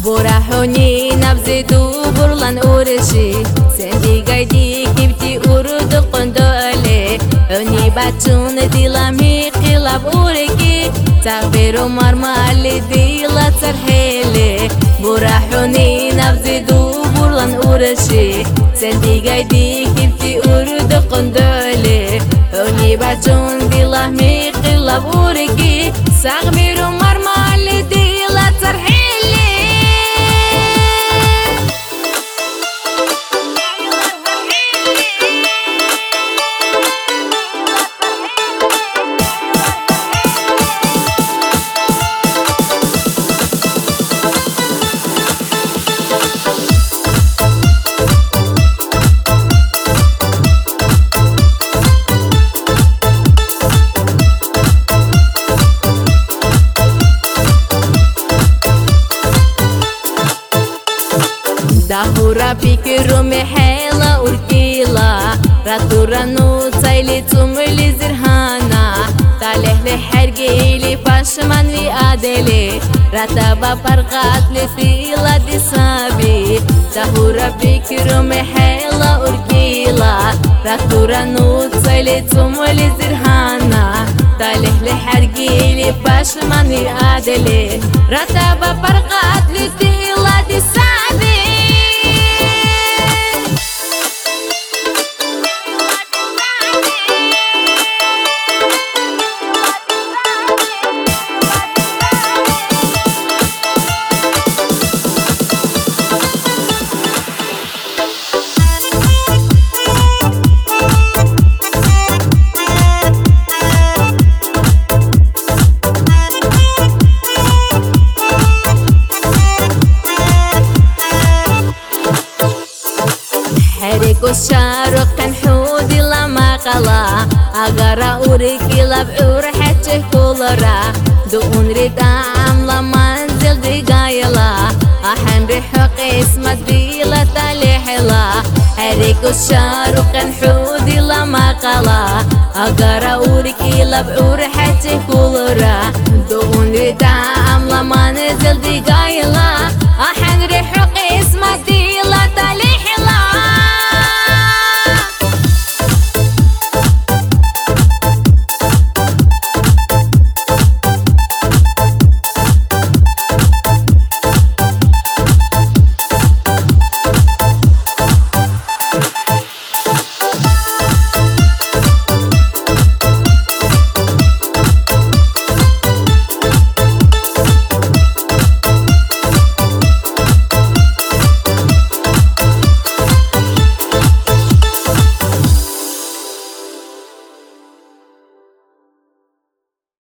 برحوني نبزدو برلان أورشي سندي قايدي كيبتي أورد قندالي أني باتون ديلامي قلب أوريكي تغبيرو مرمالي ديلا ترحيلي برحوني نبزدو برلان أورشي سندي قايدي كيبتي أورد قندالي أني باتون ديلامي قلب أوريكي تغبيرو مرمالي ديلا ترحيلي Dahura pikiru mehela urkila Ratura nu tayli tumuli zirhana Talehli hergili pashman vi adeli Rataba parqat li fila disabi Dahura pikiru mehela urkila Ratura nu tayli tumuli zirhana Talehli hergili pashman vi adeli Rataba parqat li fila disabi Kusyaro kan hudi lama kala Agara uri kilab uri hece kulara Duun rita amla manzil di gayala Ahan rihok ismat bila talihila Hari kusyaro kan hudi lama kala Agara uri kilab uri hece kulara Duun rita